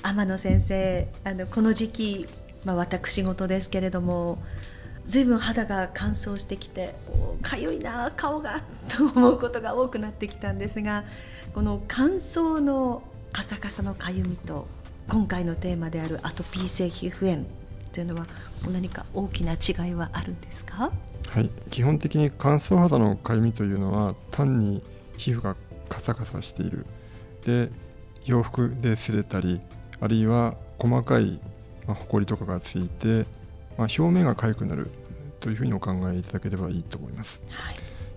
天野先生、この時期、私事ですけれども、ずいぶん肌が乾燥してきてかゆいな顔がと思うことが多くなってきたんですが、この乾燥のカサカサのかゆみと今回のテーマであるアトピー性皮膚炎というのは何か大きな違いはあるんですか？ はい、基本的に乾燥肌のかゆみというのは単に皮膚がカサカサしている、で洋服で擦れたり、あるいは細かいほこりとかがついて、表面が痒くなるというふうにお考えいただければいいと思います。 はい、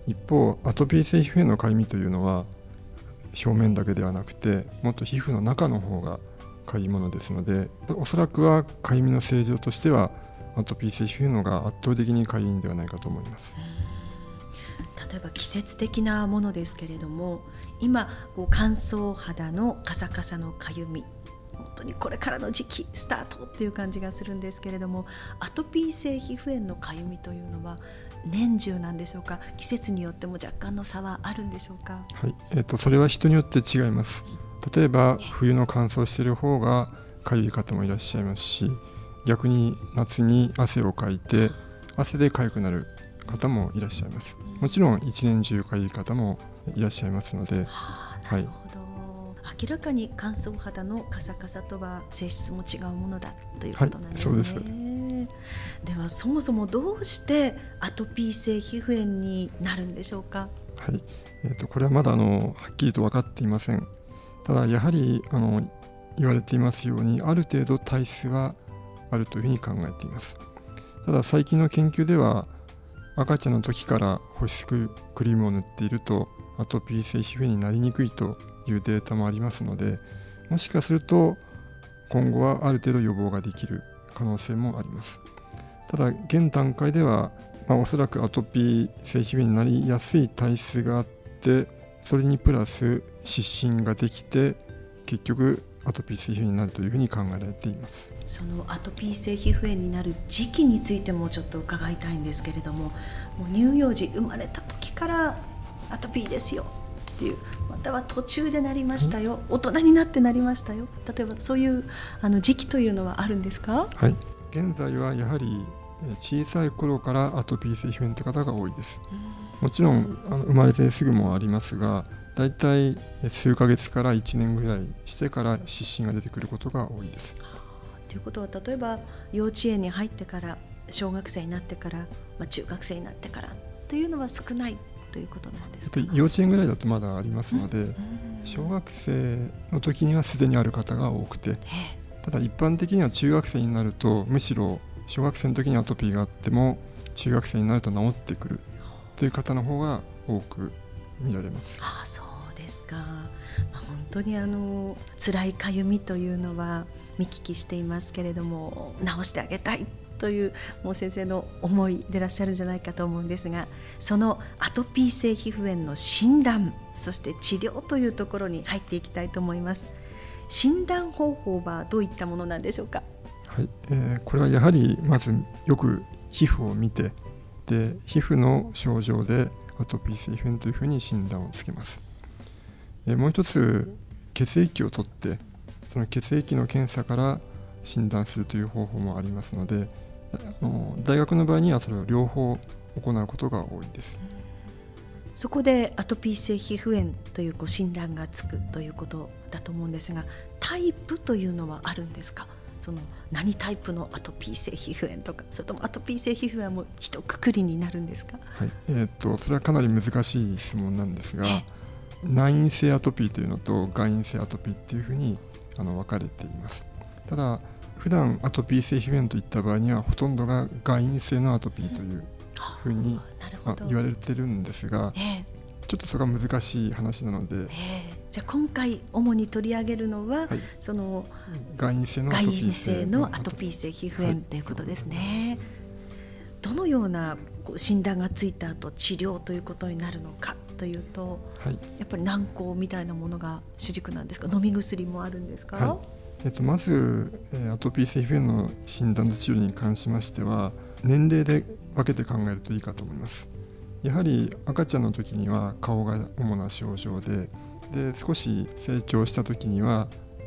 一方、アトピー性皮膚炎のかゆみというのは表面だけではなくて、もっと皮膚の中の方がかゆいものですので、おそらくはかゆみの性状としてはアトピー性皮膚炎のが圧倒的にかゆいんではないかと思います。 例えば季節的なものですけれども、今乾燥肌のカサカサのかゆみ、本当にこれからの時期スタートっていう感じがするんですけれども、アトピー性皮膚炎のかゆみというのは年中なんでしょうか？季節によっても若干の差はあるんでしょうか？ はい、それは人によって違います。例えば冬の乾燥している方がかゆい方もいらっしゃいますし、逆に夏に汗をかいて汗でかゆくなる方もいらっしゃいます。もちろん一年中かゆい方もいらっしゃいますので、 なるほど、明らかに乾燥肌のカサカサとは性質も違うものだということなんですね。 そうです。 ではそもそもどうしてアトピー性皮膚炎になるんでしょうか？ はい、これはまだはっきりと分かっていません。ただやはり言われていますように、ある程度体質はあるというふうに考えています。ただ最近の研究では、赤ちゃんの時から保湿クリームを塗っているとアトピー性皮膚炎になりにくいというデータもありますので、もしかすると今後はある程度予防ができる可能性もあります。ただ現段階では、おそらくアトピー性皮膚炎になりやすい体質があって、それにプラス湿疹ができて結局アトピー性皮膚炎になるというふうに考えられています。 そのアトピー性皮膚炎になる時期についてもちょっと伺いたいんですけれども、もう乳幼児生まれた時からアトピーですよっていう、または途中でなりましたよ、大人になってなりましたよ、例えばそういう時期というのはあるんですか？ はい、現在はやはり小さい頃からアトピー性皮膚炎という方が多いです。もちろん生まれてすぐもありますが、だいたい数ヶ月から1年ぐらいしてから湿疹が出てくることが多いです。 ということは、例えば幼稚園に入ってから小学生になってから、中学生になってからというのは少ないということなんですか？ 幼稚園ぐらいだとまだありますので、小学生の時にはすでにある方が多くて、ただ一般的には中学生になると、むしろ小学生の時にアトピーがあっても中学生になると治ってくるという方の方が多く見られます。 そうですか。本当に辛いかゆみというのは見聞きしていますけれども、治してあげたいというもう先生の思いでいらっしゃるんじゃないかと思うんですが、そのアトピー性皮膚炎の診断、そして治療というところに入っていきたいと思います。診断方法はどういったものなんでしょうか？ はい、これはやはりまずよく皮膚を見て、で皮膚の症状でアトピー性皮膚炎というふうに診断をつけます。もう一つ、血液を取ってその血液の検査から診断するという方法もありますので、大学の場合にはそれを両方行うことが多いです。 そこでアトピー性皮膚炎という診断がつくということだと思うんですが、タイプというのはあるんですか？その何タイプのアトピー性皮膚炎とか、それともアトピー性皮膚炎はもう一括りになるんですか？ はい、それはかなり難しい質問なんですが、内因性アトピーというのと外因性アトピーというふうに分かれています。ただ普段アトピー性皮膚炎といった場合にはほとんどが外因性のアトピーというふうに言われてるんですが、ちょっとそれが難しい話なので、 じゃあ今回主に取り上げるのは、その外因性のアトピー性皮膚炎ということですね。どのような診断がついた後治療ということになるのかというと、やっぱり軟膏みたいなものが主軸なんですか？飲み薬もあるんですか？ まずアトピー性皮膚炎の診断と治療に関しましては、年齢で分けて考えるといいかと思います。やはり赤ちゃんの時には顔が主な症状で、少し成長した時には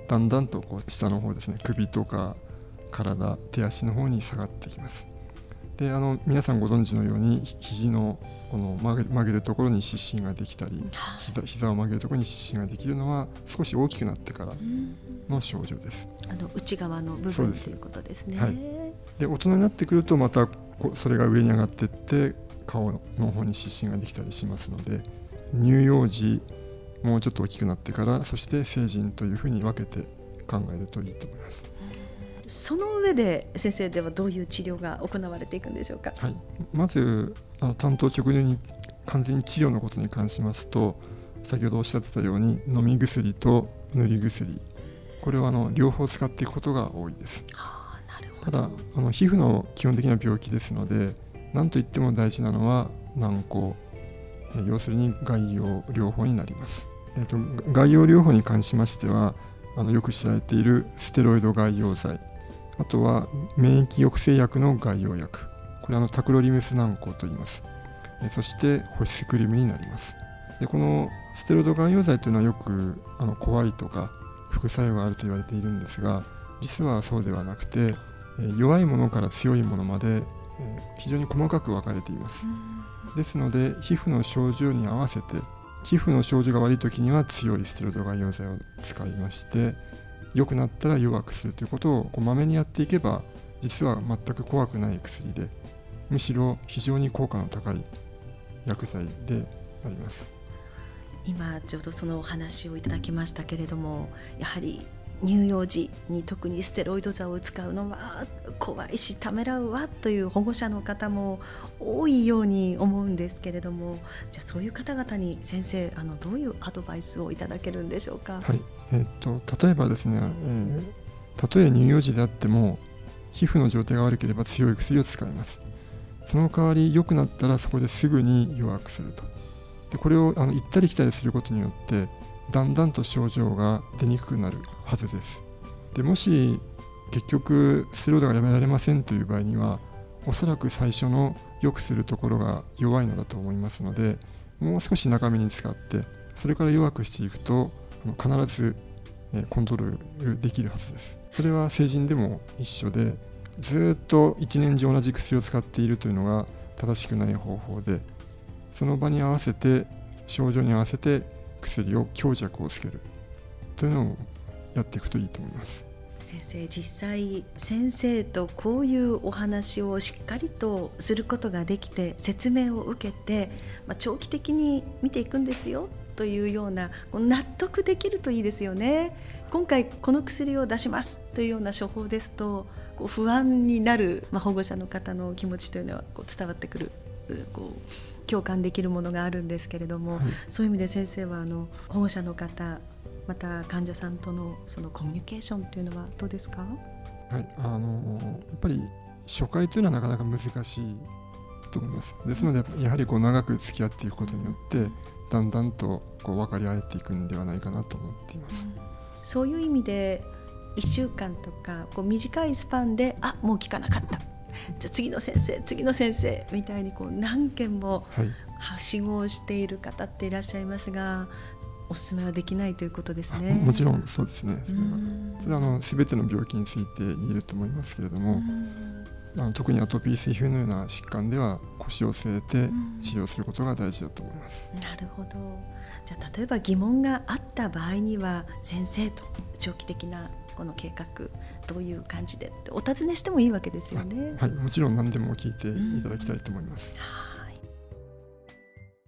だんだんとこう下の方ですね、首とか体、手足の方に下がってきます。で皆さんご存知のように肘のこの曲げるところに湿疹ができたり、膝を曲げるところに湿疹ができるのは少し大きくなってからの症状です。 内側の部分ということですね。 はい、で大人になってくるとまたそれが上に上がっていって顔の方に湿疹ができたりしますので、乳幼児、もうちょっと大きくなってから、そして成人というふうに分けて考えるといいと思います。 その上で先生ではどういう治療が行われていくんでしょうか。 はい、まず担当直入に完全に治療のことに関しますと、先ほどおっしゃってたように飲み薬と塗り薬、これを両方使っていくことが多いです。 なるほど。 ただ皮膚の基本的な病気ですので、何といっても大事なのは軟膏、要するに外用療法になります。外用療法に関しましてはよく知られているステロイド外用剤、あとは免疫抑制薬の外用薬、これタクロリムス軟膏と言います。そして保湿クリームになります。でこのステロイド外用剤というのはよく怖いとか副作用があると言われているんですが、実はそうではなくて、弱いものから強いものまで非常に細かく分かれています。ですので皮膚の症状に合わせて、皮膚の症状が悪い時には強いステロイド外用剤を使いまして、良くなったら弱くするということをまめにやっていけば、実は全く怖くない薬で、むしろ非常に効果の高い薬剤であります。 今ちょうどそのお話をいただきましたけれども、やはり乳幼児に特にステロイド剤を使うのは怖いしためらうわという保護者の方も多いように思うんですけれども、じゃあそういう方々に先生どういうアドバイスをいただけるんでしょうか。 はい、例えばですね、たとえ乳幼児であっても皮膚の状態が悪ければ強い薬を使います。その代わり良くなったらそこですぐに弱くすると。でこれを行ったり来たりすることによってだんだんと症状が出にくくなるはずです。でもし結局ステロイドがやめられませんという場合には、おそらく最初の良くするところが弱いのだと思いますので、もう少し中身に使ってそれから弱くしていくと必ずコントロールできるはずです。それは成人でも一緒で、ずっと一年中同じ薬を使っているというのが正しくない方法で、その場に合わせて症状に合わせて薬を強弱をつけるというのをやっていくといいと思います。 先生、実際先生とこういうお話をしっかりとすることができて、説明を受けて、長期的に見ていくんですよというような納得できるといいですよね。今回この薬を出しますというような処方ですと、不安になる、保護者の方の気持ちというのは伝わってくる、共感できるものがあるんですけれども、そういう意味で先生は保護者の方、また患者さんとのそのコミュニケーションというのはどうですか。 はい、やっぱり初回というのはなかなか難しいと思います。ですのでやはり長く付き合っていくことによってだんだんと分かり合えていくんではないかなと思っています。 そういう意味で1週間とか短いスパンでもう効かなかった、じゃあ次の先生みたいに何件もはしごをしている方っていらっしゃいますが、お勧めはできないということですね。 もちろんそうですね。それは全ての病気について言えると思いますけれども、特にアトピー性皮膚のような疾患では腰を据えて治療することが大事だと思います。 なるほど。じゃあ例えば疑問があった場合には、先生と長期的なこの計画どういう感じでお尋ねしてもいいわけですよね。 はい、もちろん何でも聞いていただきたいと思います。